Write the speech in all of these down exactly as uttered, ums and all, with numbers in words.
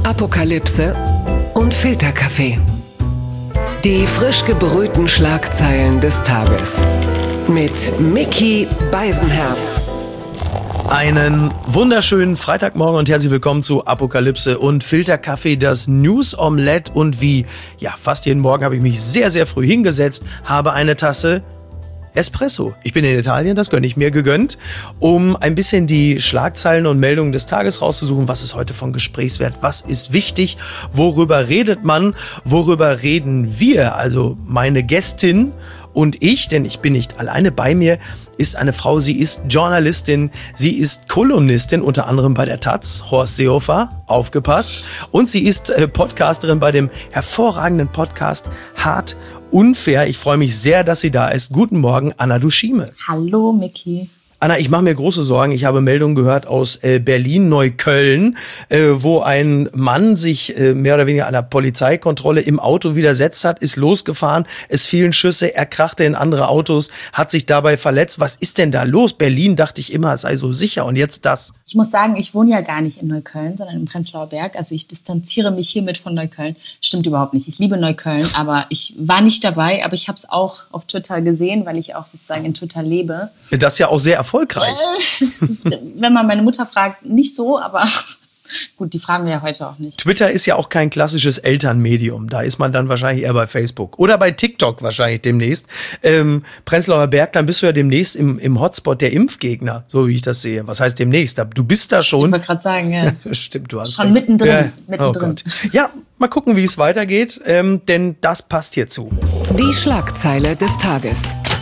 Apokalypse und Filterkaffee. Die frisch gebrühten Schlagzeilen des Tages. Mit Micky Beisenherz. Einen wunderschönen Freitagmorgen und herzlich willkommen zu Apokalypse und Filterkaffee, das News Omelette. Und wie ja fast jeden Morgen habe ich mich sehr, sehr früh hingesetzt, habe eine Tasse Espresso. Ich bin in Italien, das gönne ich mir, gegönnt, um ein bisschen die Schlagzeilen und Meldungen des Tages rauszusuchen. Was ist heute von Gesprächswert? Was ist wichtig? Worüber redet man? Worüber reden wir? Also meine Gästin und ich, denn ich bin nicht alleine, bei mir ist eine Frau, sie ist Journalistin, sie ist Kolumnistin, unter anderem bei der Taz, Horst Seehofer, aufgepasst. Und sie ist äh, Podcasterin bei dem hervorragenden Podcast Hart Unfair. Ich freue mich sehr, dass sie da ist. Guten Morgen, Anna Duschime. Hallo, Micky. Anna, ich mache mir große Sorgen. Ich habe Meldungen gehört aus äh, Berlin-Neukölln, äh, wo ein Mann sich äh, mehr oder weniger einer Polizeikontrolle im Auto widersetzt hat, ist losgefahren, es fielen Schüsse, er krachte in andere Autos, hat sich dabei verletzt. Was ist denn da los? Berlin dachte ich immer, es sei so sicher und jetzt das. Ich muss sagen, ich wohne ja gar nicht in Neukölln, sondern im Prenzlauer Berg. Also ich distanziere mich hiermit von Neukölln. Stimmt überhaupt nicht. Ich liebe Neukölln, aber ich war nicht dabei. Aber ich habe es auch auf Twitter gesehen, weil ich auch sozusagen in Twitter lebe. Das ist ja auch sehr erfolgreich. Äh, wenn man meine Mutter fragt, nicht so, aber gut, die fragen wir ja heute auch nicht. Twitter ist ja auch kein klassisches Elternmedium. Da ist man dann wahrscheinlich eher bei Facebook. Oder bei TikTok wahrscheinlich demnächst. Ähm, Prenzlauer Berg, dann bist du ja demnächst im, im Hotspot der Impfgegner, so wie ich das sehe. Was heißt demnächst? Du bist da schon. Ich wollte gerade sagen, ja. Stimmt, du hast schon recht. mittendrin. Ja. mittendrin. Oh ja, mal gucken, wie es weitergeht, ähm, denn das passt hierzu. Die Schlagzeile des Tages.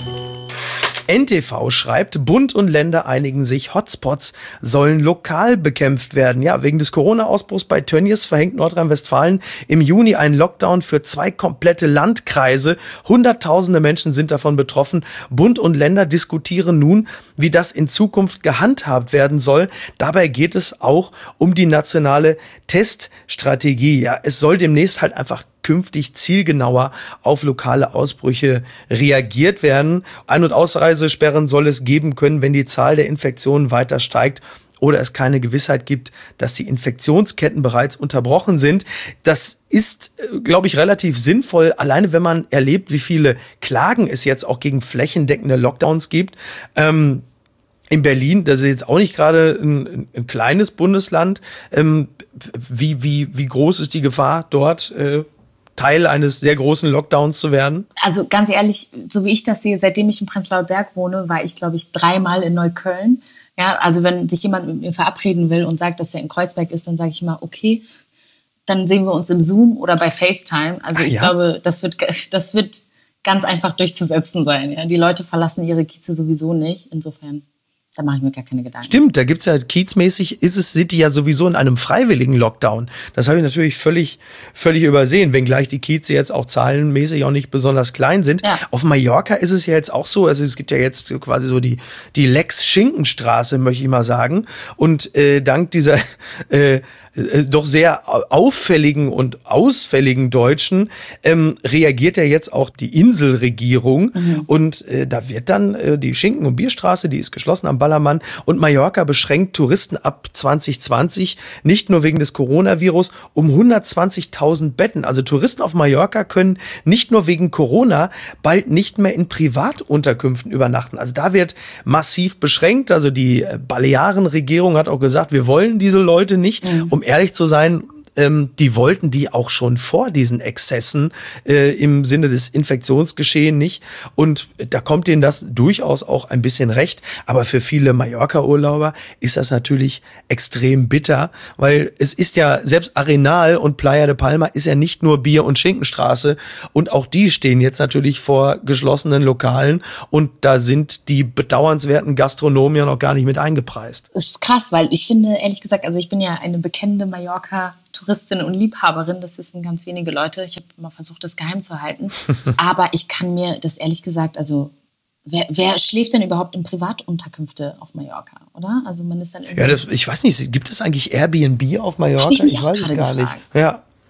N T V schreibt, Bund und Länder einigen sich, Hotspots sollen lokal bekämpft werden. Ja, wegen des Corona-Ausbruchs bei Tönnies verhängt Nordrhein-Westfalen im Juni einen Lockdown für zwei komplette Landkreise. Hunderttausende Menschen sind davon betroffen. Bund und Länder diskutieren nun, wie das in Zukunft gehandhabt werden soll. Dabei geht es auch um die nationale Teststrategie. Ja, es soll demnächst halt einfach künftig zielgenauer auf lokale Ausbrüche reagiert werden. Ein- und Ausreisesperren soll es geben können, wenn die Zahl der Infektionen weiter steigt oder es keine Gewissheit gibt, dass die Infektionsketten bereits unterbrochen sind. Das ist, glaube ich, relativ sinnvoll, alleine wenn man erlebt, wie viele Klagen es jetzt auch gegen flächendeckende Lockdowns gibt. Ähm, In Berlin, das ist jetzt auch nicht gerade ein, ein kleines Bundesland. Ähm, wie, wie, wie groß ist die Gefahr dort, äh, Teil eines sehr großen Lockdowns zu werden? Also ganz ehrlich, so wie ich das sehe, seitdem ich im Prenzlauer Berg wohne, war ich, glaube ich, dreimal in Neukölln. Ja, also wenn sich jemand mit mir verabreden will und sagt, dass er in Kreuzberg ist, dann sage ich immer, okay, dann sehen wir uns im Zoom oder bei FaceTime. Also Ach, ich ja? glaube, das wird, das wird ganz einfach durchzusetzen sein. Ja? Die Leute verlassen ihre Kieze sowieso nicht. Insofern, da mache ich mir gar keine Gedanken. Stimmt, da gibt's ja kiezmäßig, ist es, sind die ja sowieso in einem freiwilligen Lockdown. Das habe ich natürlich völlig, völlig übersehen, wenngleich die Kieze jetzt auch zahlenmäßig auch nicht besonders klein sind. Ja. Auf Mallorca ist es ja jetzt auch so, also es gibt ja jetzt quasi so die, die Lex Schinkenstraße, möchte ich mal sagen. Und äh, dank dieser äh, äh, doch sehr auffälligen und ausfälligen Deutschen ähm, reagiert ja jetzt auch die Inselregierung. Mhm. Und äh, da wird dann äh, die Schinken- und Bierstraße, die ist geschlossen am Ballermann, und Mallorca beschränkt Touristen ab zwanzig zwanzig nicht nur wegen des Coronavirus um hundertzwanzigtausend Betten. Also Touristen auf Mallorca können nicht nur wegen Corona bald nicht mehr in Privatunterkünften übernachten. Also da wird massiv beschränkt. Also die Balearenregierung hat auch gesagt, wir wollen diese Leute nicht. Mhm. Um ehrlich zu sein, Ähm, die wollten die auch schon vor diesen Exzessen äh, im Sinne des Infektionsgeschehens nicht. Und da kommt denen das durchaus auch ein bisschen recht. Aber für viele Mallorca-Urlauber ist das natürlich extrem bitter, weil es ist ja, selbst Arenal und Playa de Palma ist ja nicht nur Bier- und Schinkenstraße. Und auch die stehen jetzt natürlich vor geschlossenen Lokalen. Und da sind die bedauernswerten Gastronomen ja noch gar nicht mit eingepreist. Das ist krass, weil ich finde, ehrlich gesagt, also ich bin ja eine bekennende Mallorca- Touristin und Liebhaberin, das wissen ganz wenige Leute. Ich habe immer versucht, das geheim zu halten. Aber ich kann mir das ehrlich gesagt, also wer, wer schläft denn überhaupt in Privatunterkünfte auf Mallorca, oder? Also man ist dann irgendwie. Ja, das, ich weiß nicht, gibt es eigentlich Airbnb auf Mallorca? Hab ich mich ich auch weiß es gerade gar gefragt. nicht. Ja.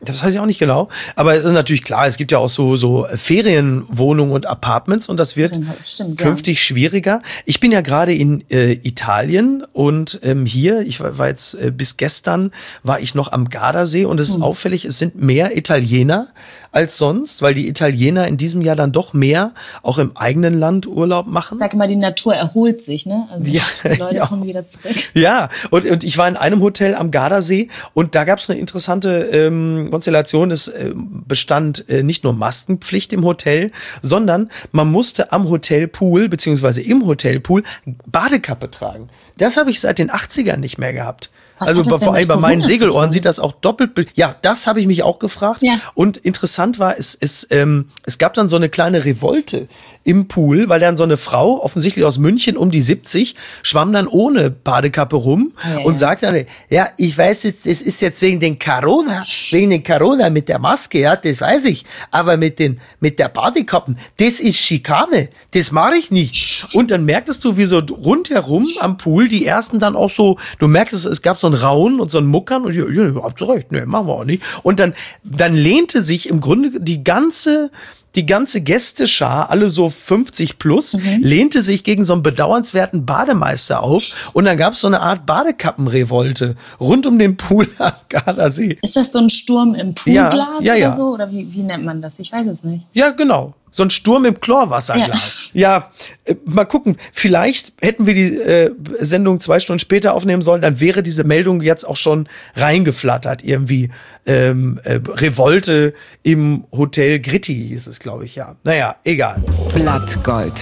Das weiß ich auch nicht genau. Aber es ist natürlich klar, es gibt ja auch so, so Ferienwohnungen und Apartments und das wird das stimmt, künftig ja. schwieriger. Ich bin ja gerade in äh, Italien und ähm, hier, ich war, war jetzt äh, bis gestern, war ich noch am Gardasee und es ist hm. auffällig, es sind mehr Italiener als sonst, weil die Italiener in diesem Jahr dann doch mehr auch im eigenen Land Urlaub machen. Ich sage immer, die Natur erholt sich, ne? Also ja, die Leute ja. kommen wieder zurück. Ja, und, und ich war in einem Hotel am Gardasee und da gab es eine interessante ähm, Konstellation. Es äh, bestand äh, nicht nur Maskenpflicht im Hotel, sondern man musste am Hotelpool beziehungsweise im Hotelpool Badekappe tragen. Das habe ich seit den achtzigern nicht mehr gehabt. Was also hat das vor allem bei meinen Segelohren sieht das auch doppelt. Be- ja, das habe ich mich auch gefragt. Ja. Und interessant war, es, es, ähm, es gab dann so eine kleine Revolte im Pool, weil dann so eine Frau, offensichtlich aus München, um die siebzig, schwamm dann ohne Badekappe rum Ah, ja, und ja. sagte dann, ja, ich weiß jetzt, es ist jetzt wegen den Corona, wegen den Corona mit der Maske, ja, das weiß ich, aber mit den, mit der Badekappen, das ist Schikane, das mache ich nicht. Und dann merktest du, wie so rundherum am Pool die ersten dann auch so, du merktest, es gab so ein Raunen und so ein Muckern und ja, ja, habt ihr recht, ne, machen wir auch nicht. Und dann, dann lehnte sich im Grunde die ganze Die ganze Gästeschar, alle so fünfzig plus, mhm. lehnte sich gegen so einen bedauernswerten Bademeister auf und dann gab es so eine Art Badekappenrevolte rund um den Pool am Gardasee. Ist das so ein Sturm im Poolglas ja, ja, ja. oder so? Oder wie, wie nennt man das? Ich weiß es nicht. Ja, genau. So ein Sturm im Chlorwasserglas. Ja, ja äh, mal gucken. Vielleicht hätten wir die äh, Sendung zwei Stunden später aufnehmen sollen, dann wäre diese Meldung jetzt auch schon reingeflattert. Irgendwie ähm, äh, Revolte im Hotel Gritti hieß es, glaube ich, ja. Naja, egal. Blattgold.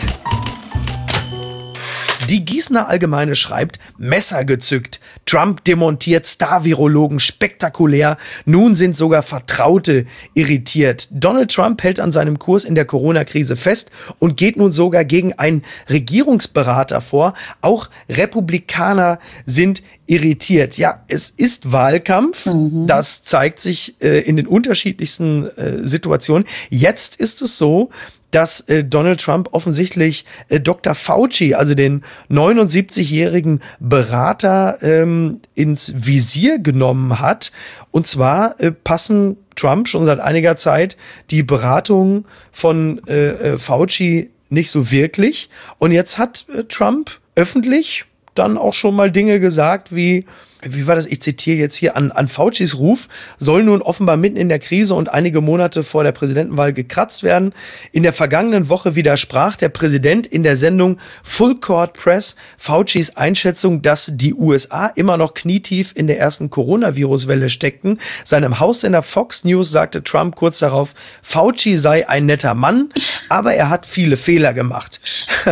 Die Gießener Allgemeine schreibt, Messer gezückt. Trump demontiert Star-Virologen spektakulär. Nun sind sogar Vertraute irritiert. Donald Trump hält an seinem Kurs in der Corona-Krise fest und geht nun sogar gegen einen Regierungsberater vor. Auch Republikaner sind irritiert. Ja, es ist Wahlkampf. Mhm. Das zeigt sich äh, in den unterschiedlichsten äh, Situationen. Jetzt ist es so, dass äh, Donald Trump offensichtlich äh, Doktor Fauci, also den neunundsiebzigjährigen Berater, ähm, ins Visier genommen hat. Und zwar äh, passen Trump schon seit einiger Zeit die Beratungen von äh, äh, Fauci nicht so wirklich. Und jetzt hat äh, Trump öffentlich dann auch schon mal Dinge gesagt wie, wie war das, ich zitiere jetzt hier, an, an Faucis Ruf soll nun offenbar mitten in der Krise und einige Monate vor der Präsidentenwahl gekratzt werden. In der vergangenen Woche widersprach der Präsident in der Sendung Full Court Press Faucis Einschätzung, dass die U S A immer noch knietief in der ersten Coronavirus-Welle steckten. Seinem Haussender Fox News sagte Trump kurz darauf, Fauci sei ein netter Mann, aber er hat viele Fehler gemacht.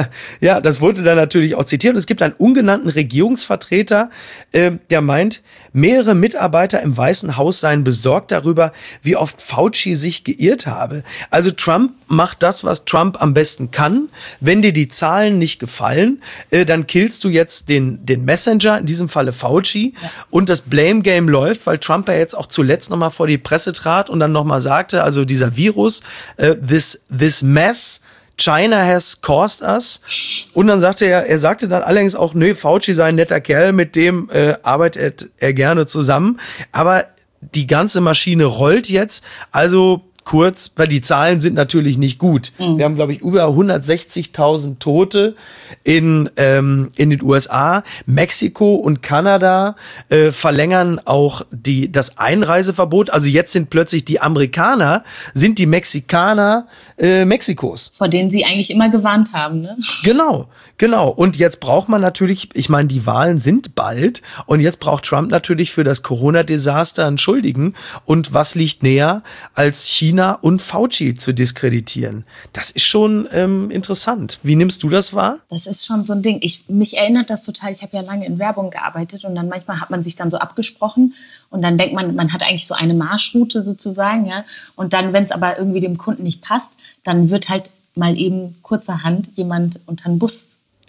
Ja, das wurde dann natürlich auch zitiert. Und es gibt einen ungenannten Regierungsvertreter, äh, der meint, mehrere Mitarbeiter im Weißen Haus seien besorgt darüber, wie oft Fauci sich geirrt habe. Also Trump macht das, was Trump am besten kann. Wenn dir die Zahlen nicht gefallen, äh, dann killst du jetzt den, den Messenger, in diesem Falle Fauci. Ja. Und das Blame Game läuft, weil Trump ja jetzt auch zuletzt nochmal vor die Presse trat und dann nochmal sagte, also dieser Virus, äh, this, this mess, China has caused us. Und dann sagte er, er sagte dann allerdings auch, nee, Fauci sei ein netter Kerl, mit dem äh, arbeitet er gerne zusammen. Aber die ganze Maschine rollt jetzt. Also kurz, weil die Zahlen sind natürlich nicht gut. Mhm. Wir haben, glaube ich, über hundertsechzigtausend Tote in, ähm, in den U S A. Mexiko und Kanada äh, verlängern auch die, das Einreiseverbot. Also jetzt sind plötzlich die Amerikaner, sind die Mexikaner äh, Mexikos. Vor denen sie eigentlich immer gewarnt haben, ne? Genau, genau. Und jetzt braucht man natürlich, ich meine, die Wahlen sind bald und jetzt braucht Trump natürlich für das Corona-Desaster einen Schuldigen. Und was liegt näher, als China und Fauci zu diskreditieren? Das ist schon ähm, interessant. Wie nimmst du das wahr? Das ist schon so ein Ding. Ich, mich erinnert das total. Ich habe ja lange in Werbung gearbeitet und dann manchmal hat man sich dann so abgesprochen und dann denkt man, man hat eigentlich so eine Marschroute sozusagen, ja. Und dann, wenn es aber irgendwie dem Kunden nicht passt, dann wird halt mal eben kurzerhand jemand unter den Bus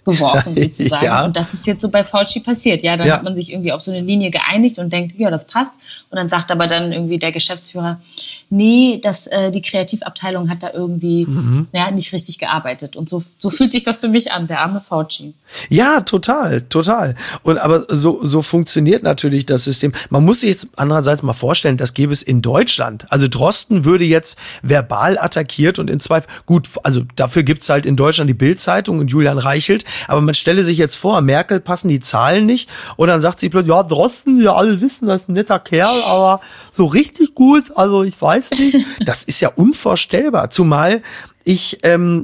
geworfen sozusagen. Ja. Und das ist jetzt so bei Fauci passiert. Ja, dann ja. hat man sich irgendwie auf so eine Linie geeinigt und denkt, ja, das passt. Und dann sagt aber dann irgendwie der Geschäftsführer, nee, das, äh, die Kreativabteilung hat da irgendwie mhm. ja, nicht richtig gearbeitet. Und so, so fühlt sich das für mich an, der arme Fauci. Ja, total, total. Und aber so, so funktioniert natürlich das System. Man muss sich jetzt andererseits mal vorstellen, das gäbe es in Deutschland. Also Drosten würde jetzt verbal attackiert und in Zweifel, gut, also dafür gibt's halt in Deutschland die Bild-Zeitung und Julian Reichelt. Aber man stelle sich jetzt vor, Merkel passen die Zahlen nicht und dann sagt sie plötzlich, ja, Drosten, wir alle wissen, das ist ein netter Kerl, aber so richtig gut, also ich weiß nicht. Das ist ja unvorstellbar, zumal ich, ähm,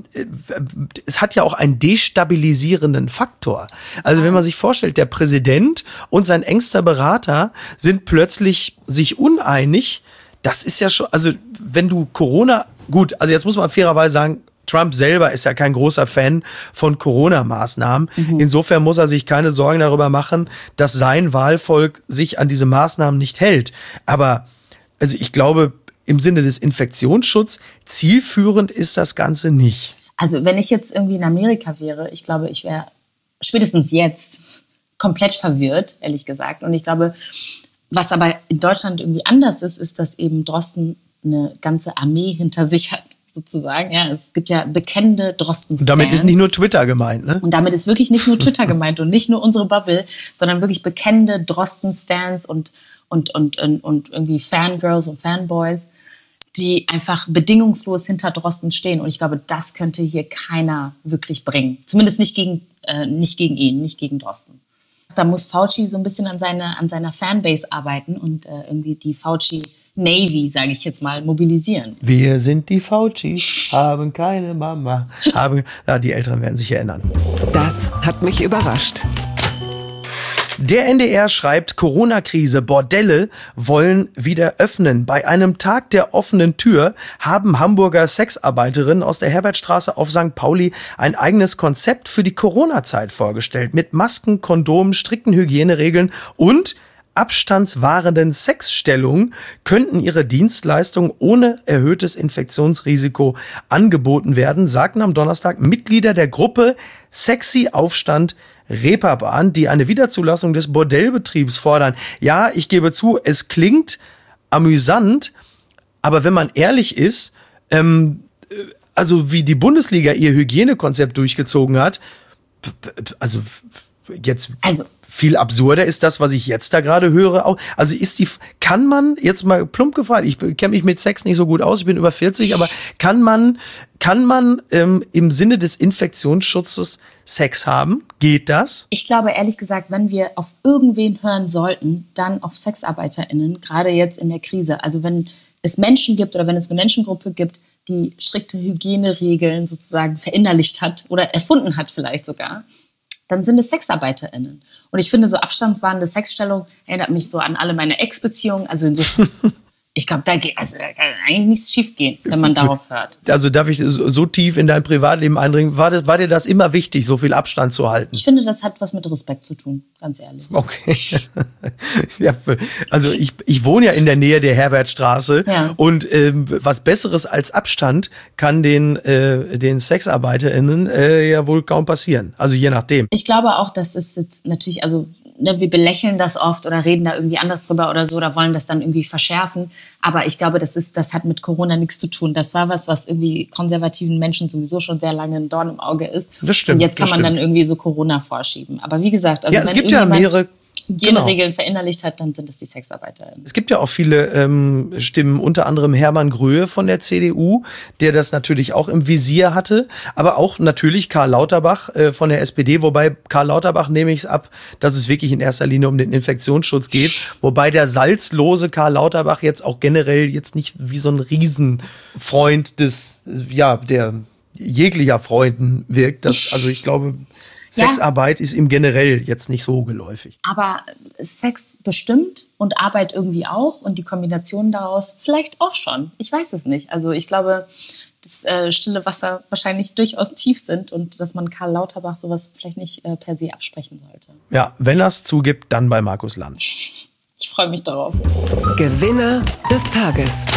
es hat ja auch einen destabilisierenden Faktor. Also wenn man sich vorstellt, der Präsident und sein engster Berater sind plötzlich sich uneinig, das ist ja schon, also wenn du Corona, gut, also jetzt muss man fairerweise sagen, Trump selber ist ja kein großer Fan von Corona-Maßnahmen. Mhm. Insofern muss er sich keine Sorgen darüber machen, dass sein Wahlvolk sich an diese Maßnahmen nicht hält. Aber also ich glaube, im Sinne des Infektionsschutzes zielführend ist das Ganze nicht. Also wenn ich jetzt irgendwie in Amerika wäre, ich glaube, ich wäre spätestens jetzt komplett verwirrt, ehrlich gesagt. Und ich glaube, was aber in Deutschland irgendwie anders ist, ist, dass eben Drosten eine ganze Armee hinter sich hat, sozusagen. Ja, es gibt ja bekennende Drosten-Stans. Und damit ist nicht nur Twitter gemeint, ne? Und damit ist wirklich nicht nur Twitter gemeint und nicht nur unsere Bubble, sondern wirklich bekennende Drosten-Stans und, und, und, und, und irgendwie Fangirls und Fanboys, die einfach bedingungslos hinter Drosten stehen. Und ich glaube, das könnte hier keiner wirklich bringen. Zumindest nicht gegen, äh, nicht gegen ihn, nicht gegen Drosten. Da muss Fauci so ein bisschen an, seine, an seiner Fanbase arbeiten und äh, irgendwie die Fauci Navy, sage ich jetzt mal, mobilisieren. Wir sind die Fauci, haben keine Mama. Haben, ja, die Älteren werden sich erinnern. Das hat mich überrascht. Der N D R schreibt, Corona-Krise, Bordelle wollen wieder öffnen. Bei einem Tag der offenen Tür haben Hamburger Sexarbeiterinnen aus der Herbertstraße auf Sankt Pauli ein eigenes Konzept für die Corona-Zeit vorgestellt. Mit Masken, Kondomen, strikten Hygieneregeln und abstandswahrenden Sexstellungen könnten ihre Dienstleistungen ohne erhöhtes Infektionsrisiko angeboten werden, sagten am Donnerstag Mitglieder der Gruppe Sexy Aufstand Reeperbahn, die eine Wiederzulassung des Bordellbetriebs fordern. Ja, ich gebe zu, es klingt amüsant, aber wenn man ehrlich ist, ähm, also wie die Bundesliga ihr Hygienekonzept durchgezogen hat, also jetzt... Also viel absurder ist das, was ich jetzt da gerade höre. Auch. Also ist die, kann man, jetzt mal plump gefragt, ich kenne mich mit Sex nicht so gut aus, ich bin über vierzig, aber kann man, kann man ähm, im Sinne des Infektionsschutzes Sex haben? Geht das? Ich glaube, ehrlich gesagt, wenn wir auf irgendwen hören sollten, dann auf SexarbeiterInnen, gerade jetzt in der Krise. Also wenn es Menschen gibt oder wenn es eine Menschengruppe gibt, die strikte Hygieneregeln sozusagen verinnerlicht hat oder erfunden hat vielleicht sogar, dann sind es SexarbeiterInnen. Und ich finde, so abstandswahrende Sexstellung erinnert mich so an alle meine Ex-Beziehungen. Also insofern, ich glaube, da, geht, also, da kann eigentlich nichts schief gehen, wenn man darauf hört. Also darf ich so, so tief in dein Privatleben eindringen? War, das, war dir das immer wichtig, so viel Abstand zu halten? Ich finde, das hat was mit Respekt zu tun, ganz ehrlich. Okay. Ja, also ich, ich wohne ja in der Nähe der Herbertstraße ja. und ähm, was Besseres als Abstand kann den, äh, den SexarbeiterInnen äh, ja wohl kaum passieren. Also je nachdem. Ich glaube auch, dass es jetzt natürlich, also ne, wir belächeln das oft oder reden da irgendwie anders drüber oder so oder wollen das dann irgendwie verschärfen. Aber ich glaube, das ist, das hat mit Corona nichts zu tun. Das war was, was irgendwie konservativen Menschen sowieso schon sehr lange ein Dorn im Auge ist. Das stimmt. Und jetzt kann man stimmt. dann irgendwie so Corona vorschieben. Aber wie gesagt, also ja, wenn es gibt ja mehrere Hygieneregeln genau. verinnerlicht hat, dann sind es die SexarbeiterInnen. Es gibt ja auch viele ähm, Stimmen, unter anderem Hermann Gröhe von der C D U, der das natürlich auch im Visier hatte, aber auch natürlich Karl Lauterbach äh, von der S P D, wobei Karl Lauterbach nehme ich es ab, dass es wirklich in erster Linie um den Infektionsschutz geht, wobei der salzlose Karl Lauterbach jetzt auch generell jetzt nicht wie so ein Riesenfreund des, ja, der jeglicher Freunden wirkt. Das, also ich glaube... Sexarbeit ja. ist ihm generell jetzt nicht so geläufig. Aber Sex bestimmt und Arbeit irgendwie auch und die Kombination daraus vielleicht auch schon. Ich weiß es nicht. Also ich glaube, dass äh, stille Wasser wahrscheinlich durchaus tief sind und dass man Karl Lauterbach sowas vielleicht nicht äh, per se absprechen sollte. Ja, wenn er es zugibt, dann bei Markus Lanz. Ich freue mich darauf. Gewinner des Tages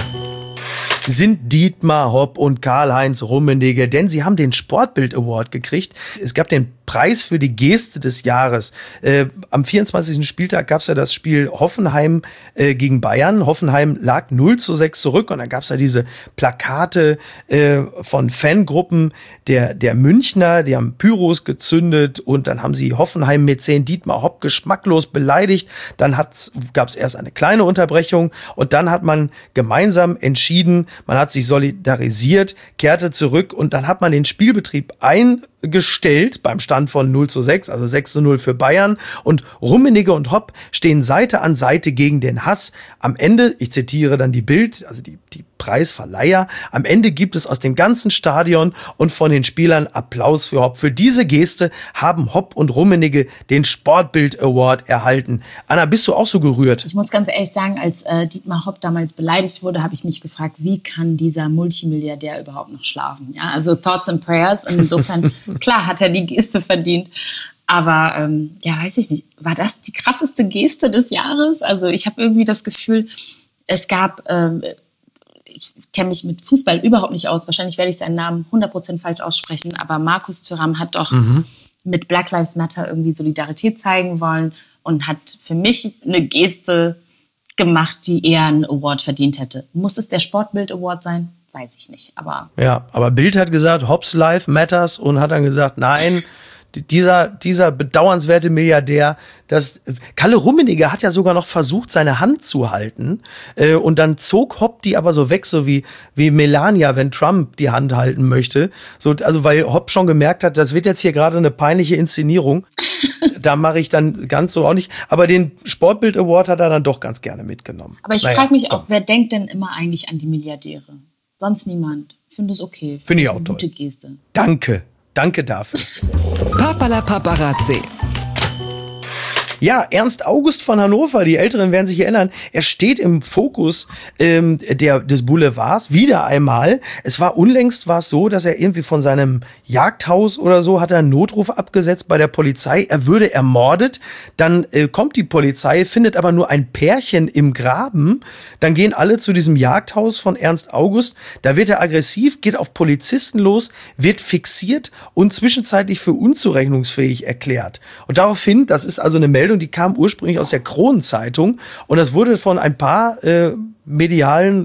sind Dietmar Hopp und Karl-Heinz Rummenigge, denn sie haben den Sportbild Award gekriegt. Es gab den Preis für die Geste des Jahres. Äh, am vierundzwanzigsten Spieltag gab es ja das Spiel Hoffenheim äh, gegen Bayern. Hoffenheim lag null zu sechs zurück und dann gab es ja diese Plakate äh, von Fangruppen der, der Münchner, die haben Pyros gezündet und dann haben sie Hoffenheim-Mäzen Dietmar Hopp geschmacklos beleidigt. Dann gab es erst eine kleine Unterbrechung und dann hat man gemeinsam entschieden, man hat sich solidarisiert, kehrte zurück und dann hat man den Spielbetrieb eingestellt beim Stand von null zu sechs, also sechs zu null für Bayern und Rummenigge und Hopp stehen Seite an Seite gegen den Hass. Am Ende, ich zitiere dann die Bild, also die, die Preisverleiher, am Ende gibt es aus dem ganzen Stadion und von den Spielern Applaus für Hopp. Für diese Geste haben Hopp und Rummenigge den Sportbild Award erhalten. Anna, bist du auch so gerührt? Ich muss ganz ehrlich sagen, als äh, Dietmar Hopp damals beleidigt wurde, habe ich mich gefragt, wie kann dieser Multimilliardär überhaupt noch schlafen? Ja, also Thoughts and Prayers. Und insofern, klar, hat er die Geste verdient. Aber ähm, ja, weiß ich nicht. War das die krasseste Geste des Jahres? Also ich habe irgendwie das Gefühl, es gab... Ähm, ich kenne mich mit Fußball überhaupt nicht aus. Wahrscheinlich werde ich seinen Namen hundert Prozent falsch aussprechen. Aber Markus Thuram hat doch mhm. mit Black Lives Matter irgendwie Solidarität zeigen wollen und hat für mich eine Geste gemacht, die eher einen Award verdient hätte. Muss es der Sportbild Award sein? Weiß ich nicht. Aber ja, aber Bild hat gesagt, Hopps Life matters und hat dann gesagt, nein, dieser, dieser bedauernswerte Milliardär, das, Kalle Rummenigge hat ja sogar noch versucht, seine Hand zu halten, äh, und dann zog Hopp die aber so weg, so wie, wie Melania, wenn Trump die Hand halten möchte. So, also, weil Hopp schon gemerkt hat, das wird jetzt hier gerade eine peinliche Inszenierung. Da mache ich dann ganz so auch nicht. Aber den Sportbild Award hat er dann doch ganz gerne mitgenommen. Aber ich naja, frage mich auch, wer denkt denn immer eigentlich an die Milliardäre? Sonst niemand. Ich finde es okay. Finde ich auch eine toll. Gute Geste. Danke. Danke dafür. Papala Paparazzi. Ja, Ernst August von Hannover, die Älteren werden sich erinnern, er steht im Fokus ähm, der, des Boulevards wieder einmal. Es war unlängst war es so, dass er irgendwie von seinem Jagdhaus oder so hat er einen Notruf abgesetzt bei der Polizei. Er würde ermordet. Dann äh, kommt die Polizei, findet aber nur ein Pärchen im Graben. Dann gehen alle zu diesem Jagdhaus von Ernst August. Da wird er aggressiv, geht auf Polizisten los, wird fixiert und zwischenzeitlich für unzurechnungsfähig erklärt. Und daraufhin, das ist also eine Meldung, die kam ursprünglich aus der Kronenzeitung und das wurde von ein paar äh, medialen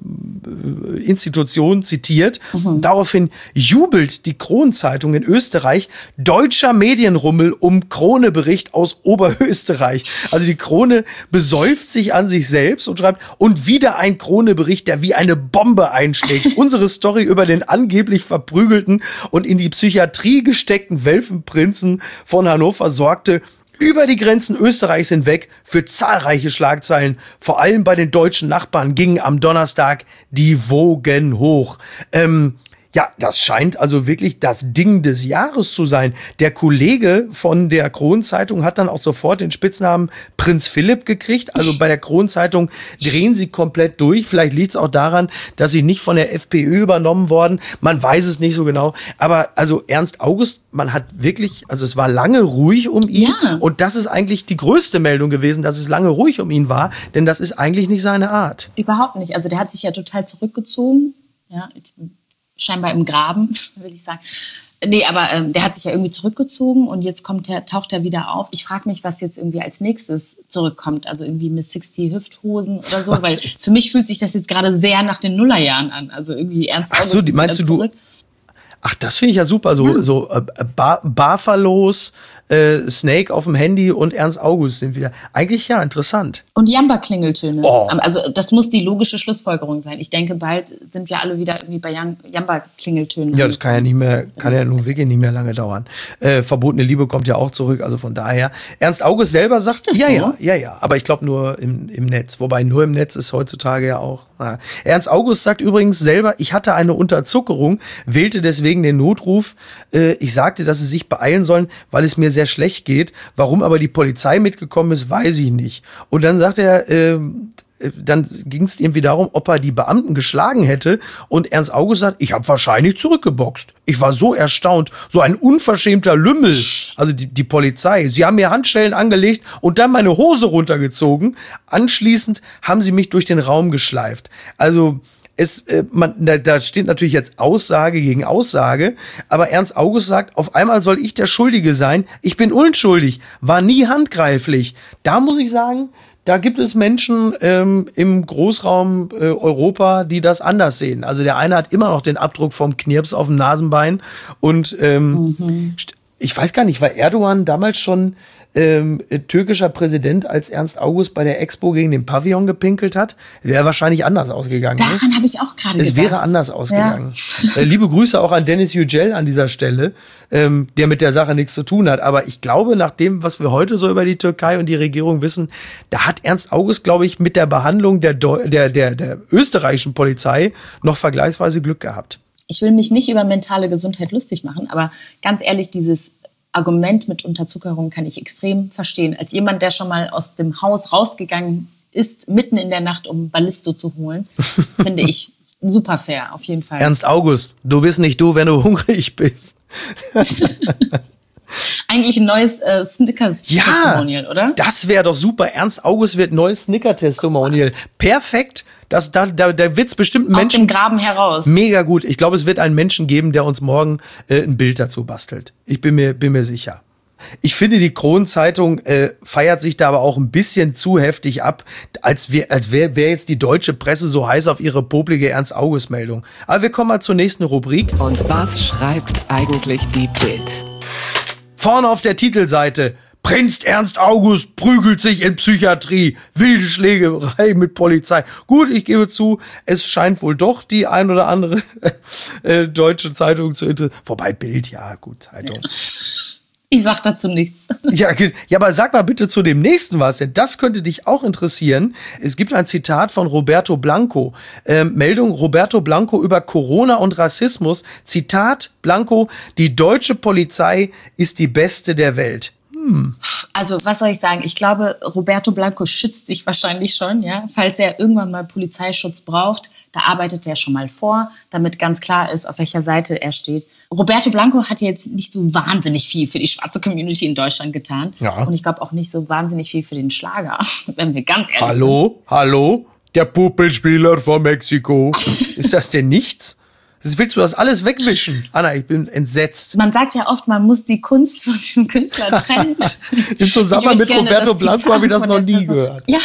äh, Institutionen zitiert. Mhm. Daraufhin jubelt die Kronenzeitung in Österreich, deutscher Medienrummel um Krone-Bericht aus Oberösterreich. Also die Krone besäuft sich an sich selbst und schreibt, und wieder ein Krone-Bericht, der wie eine Bombe einschlägt. Unsere Story über den angeblich verprügelten und in die Psychiatrie gesteckten Welfenprinzen von Hannover sorgte über die Grenzen Österreichs hinweg für zahlreiche Schlagzeilen. Vor allem bei den deutschen Nachbarn gingen am Donnerstag die Wogen hoch. Ähm, ja, das scheint also wirklich das Ding des Jahres zu sein. Der Kollege von der Kronenzeitung hat dann auch sofort den Spitznamen Prinz Philipp gekriegt. Also bei der Kronenzeitung drehen sie komplett durch. Vielleicht liegt es auch daran, dass sie nicht von der FPÖ übernommen worden. Man weiß es nicht so genau. Aber also Ernst August, man hat wirklich, also es war lange ruhig um ihn. Ja. Und das ist eigentlich die größte Meldung gewesen, dass es lange ruhig um ihn war. Denn das ist eigentlich nicht seine Art. Überhaupt nicht. Also der hat sich ja total zurückgezogen. Ja, scheinbar im Graben, will ich sagen. Nee, aber ähm, der hat sich ja irgendwie zurückgezogen und jetzt kommt er, taucht er wieder auf. Ich frage mich, was jetzt irgendwie als nächstes zurückkommt. Also irgendwie Miss sixty Hüfthosen oder so, weil für mich fühlt sich das jetzt gerade sehr nach den Nullerjahren an. Also irgendwie Ernst August. Ach so, die, meinst du, du? Ach, das finde ich ja super. So, ja. so äh, bar, barverlos, äh, Snake auf dem Handy und Ernst August sind wieder. Eigentlich ja, interessant. Und Jamba-Klingeltöne. Oh. Also das muss die logische Schlussfolgerung sein. Ich denke, bald sind wir alle wieder irgendwie bei Jamba-Klingeltönen. Ja, das kann ja nicht mehr, kann ja nun wirklich nicht mehr lange dauern. Äh, Verbotene Liebe kommt ja auch zurück, also von daher. Ernst August selber sagt, ist das ja, so? ja, ja, ja. Aber ich glaube nur im, im Netz. Wobei nur im Netz ist heutzutage ja auch. Na. Ernst August sagt übrigens selber, ich hatte eine Unterzuckerung, wählte deswegen den Notruf. Äh, ich sagte, dass sie sich beeilen sollen, weil es mir sehr schlecht geht. Warum aber die Polizei mitgekommen ist, weiß ich nicht. Und dann sagt er, äh, dann ging es irgendwie darum, ob er die Beamten geschlagen hätte. Und Ernst August sagt, ich habe wahrscheinlich zurückgeboxt. Ich war so erstaunt. So ein unverschämter Lümmel. Also die, die Polizei. Sie haben mir Handschellen angelegt und dann meine Hose runtergezogen. Anschließend haben sie mich durch den Raum geschleift. Also es, äh, man, da, da steht natürlich jetzt Aussage gegen Aussage, aber Ernst August sagt, auf einmal soll ich der Schuldige sein. Ich bin unschuldig, war nie handgreiflich. Da muss ich sagen, da gibt es Menschen ähm, im Großraum äh, Europa, die das anders sehen. Also der eine hat immer noch den Abdruck vom Knirps auf dem Nasenbein und ähm, mhm. ich weiß gar nicht, war Erdogan damals schon ähm, türkischer Präsident, als Ernst August bei der Expo gegen den Pavillon gepinkelt hat? Wäre wahrscheinlich anders ausgegangen. Daran ne? habe ich auch gerade gedacht. Es wäre anders ausgegangen. Ja. Liebe Grüße auch an Dennis Yücel an dieser Stelle, ähm, der mit der Sache nichts zu tun hat. Aber ich glaube, nach dem, was wir heute so über die Türkei und die Regierung wissen, da hat Ernst August, glaube ich, mit der Behandlung der, Deu- der, der, der österreichischen Polizei noch vergleichsweise Glück gehabt. Ich will mich nicht über mentale Gesundheit lustig machen, aber ganz ehrlich, dieses Argument mit Unterzuckerung kann ich extrem verstehen. Als jemand, der schon mal aus dem Haus rausgegangen ist, mitten in der Nacht, um Ballisto zu holen, finde ich super fair, auf jeden Fall. Ernst August, du bist nicht du, wenn du hungrig bist. Eigentlich ein neues äh, Snickers-Testimonial, ja, oder? Das wäre doch super. Ernst August wird neues Snicker-Testimonial. Perfekt. Das, da, da, da wird es bestimmt einen Menschen... Aus dem Graben heraus. Mega gut. Ich glaube, es wird einen Menschen geben, der uns morgen äh, ein Bild dazu bastelt. Ich bin mir, bin mir sicher. Ich finde, die Kron-Zeitung äh, feiert sich da aber auch ein bisschen zu heftig ab, als, wär, als wäre wär jetzt die deutsche Presse so heiß auf ihre poplige Ernst-August-Meldung. Aber wir kommen mal zur nächsten Rubrik. Und was schreibt eigentlich die Bild? Vorne auf der Titelseite: Prinz Ernst August prügelt sich in Psychiatrie, wilde Schlägerei mit Polizei. Gut, ich gebe zu, es scheint wohl doch die ein oder andere äh, deutsche Zeitung zu interessieren. Wobei Bild, ja gut, Zeitung. Ich sag dazu nichts. Ja, ja, aber sag mal bitte zu dem nächsten was, denn das könnte dich auch interessieren. Es gibt ein Zitat von Roberto Blanco. Ähm, Meldung Roberto Blanco über Corona und Rassismus. Zitat Blanco: Die deutsche Polizei ist die beste der Welt. Hm. Also, was soll ich sagen? Ich glaube, Roberto Blanco schützt sich wahrscheinlich schon, ja. Falls er irgendwann mal Polizeischutz braucht, da arbeitet er schon mal vor, damit ganz klar ist, auf welcher Seite er steht. Roberto Blanco hat jetzt nicht so wahnsinnig viel für die schwarze Community in Deutschland getan. Ja. Und ich glaube auch nicht so wahnsinnig viel für den Schlager, wenn wir ganz ehrlich Hallo? sind. Hallo? Hallo? Der Puppenspieler von Mexiko. Ist das denn nichts? Das willst du das alles wegwischen? Anna, ich bin entsetzt. Man sagt ja oft, man muss die Kunst von dem Künstler trennen. Im Zusammenhang mit Roberto Blanco habe ich das noch nie gehört. Ja.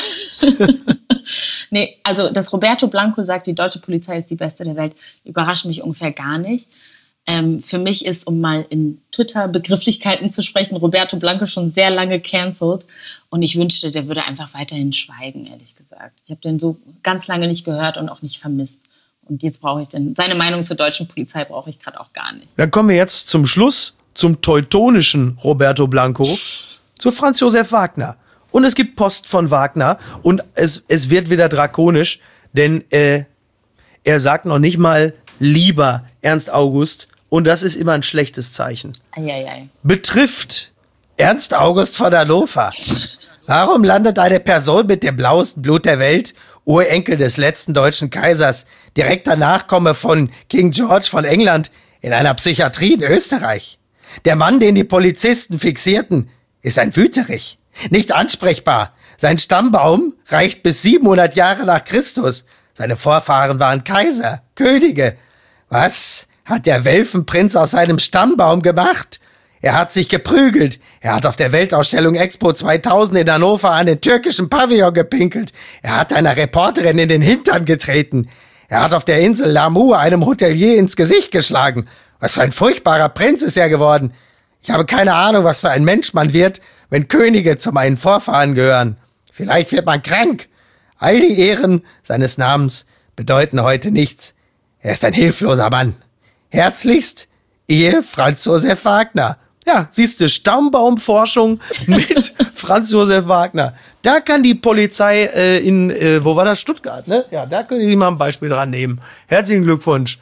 Nee, also, dass Roberto Blanco sagt, die deutsche Polizei ist die beste der Welt, überrascht mich ungefähr gar nicht. Ähm, für mich ist, um mal in Twitter-Begrifflichkeiten zu sprechen, Roberto Blanco schon sehr lange cancelled. Und ich wünschte, der würde einfach weiterhin schweigen, ehrlich gesagt. Ich habe den so ganz lange nicht gehört und auch nicht vermisst. Und jetzt brauche ich denn, seine Meinung zur deutschen Polizei brauche ich gerade auch gar nicht. Dann kommen wir jetzt zum Schluss zum teutonischen Roberto Blanco, zu Franz Josef Wagner. Und es gibt Post von Wagner und es, es wird wieder drakonisch, denn äh, er sagt noch nicht mal lieber Ernst August und das ist immer ein schlechtes Zeichen. Eieiei. Betrifft Ernst August von Hannover. Warum landet eine Person mit dem blauesten Blut der Welt, Urenkel des letzten deutschen Kaisers, direkter Nachkomme von King George von England, in einer Psychiatrie in Österreich? Der Mann, den die Polizisten fixierten, ist ein Wüterich. Nicht ansprechbar. Sein Stammbaum reicht bis siebenhundert Jahre nach Christus. Seine Vorfahren waren Kaiser, Könige. Was hat der Welfenprinz aus seinem Stammbaum gemacht? Er hat sich geprügelt. Er hat auf der Weltausstellung Expo zweitausend in Hannover an den türkischen Pavillon gepinkelt. Er hat einer Reporterin in den Hintern getreten. Er hat auf der Insel Lamu einem Hotelier ins Gesicht geschlagen. Was für ein furchtbarer Prinz ist er geworden. Ich habe keine Ahnung, was für ein Mensch man wird, wenn Könige zu meinen Vorfahren gehören. Vielleicht wird man krank. All die Ehren seines Namens bedeuten heute nichts. Er ist ein hilfloser Mann. Herzlichst, Ehe Franz Josef Wagner. Ja, siehst du, Stammbaumforschung mit Franz Josef Wagner. Da kann die Polizei äh, in, äh, wo war das? Stuttgart, ne? Ja, da können die mal ein Beispiel dran nehmen. Herzlichen Glückwunsch.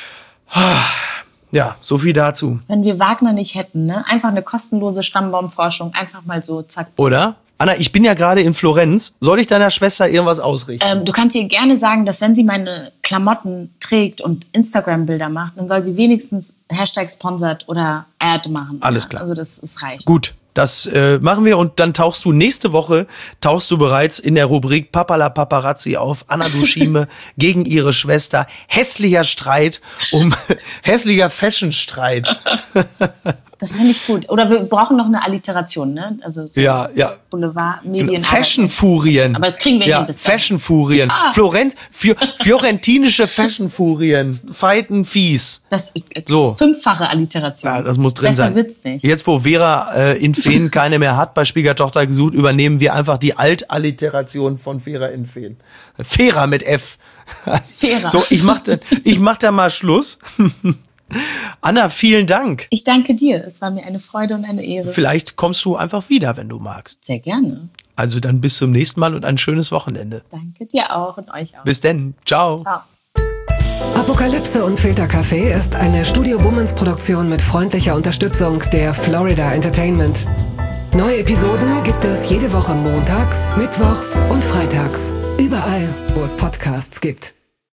Ja, so viel dazu. Wenn wir Wagner nicht hätten, ne? Einfach eine kostenlose Stammbaumforschung, einfach mal so, zack. Oder? Anna, ich bin ja gerade in Florenz. Soll ich deiner Schwester irgendwas ausrichten? Ähm, du kannst ihr gerne sagen, dass wenn sie meine Klamotten trägt und Instagram-Bilder macht, dann soll sie wenigstens Hashtag sponsored oder Ad machen. Alles ja, klar. Also das, das reicht. Gut, Das äh, machen wir und dann tauchst du nächste Woche, tauchst du bereits in der Rubrik Papala Paparazzi auf. Anna Dushime gegen ihre Schwester. Hässlicher Streit um hässlicher Fashion-Streit. Das finde ich gut. Oder wir brauchen noch eine Alliteration, ne? Also so ja, ja. Boulevard, Medien. Fashion-Furien. Aber das kriegen wir ja, hin bis Fashion-Furien. Ja. Florent, Fi- fiorentinische Fashion-Furien. Fighten fies. Das äh, so. Fünffache Alliteration. Ja, das muss drin Besser sein. wird's nicht. Jetzt, wo Vera äh, in Feen keine mehr hat, bei Schwiegertochter gesucht, übernehmen wir einfach die Altalliteration von Vera in Feen. Vera mit F. Vera. So, ich mach, da, ich mach da mal Schluss. Anna, vielen Dank. Ich danke dir. Es war mir eine Freude und eine Ehre. Vielleicht kommst du einfach wieder, wenn du magst. Sehr gerne. Also dann bis zum nächsten Mal und ein schönes Wochenende. Danke dir auch und euch auch. Bis denn. Ciao. Ciao. Apokalypse und Filtercafé ist eine Studio Bummens Produktion mit freundlicher Unterstützung der Florida Entertainment. Neue Episoden gibt es jede Woche montags, mittwochs und freitags. Überall, wo es Podcasts gibt.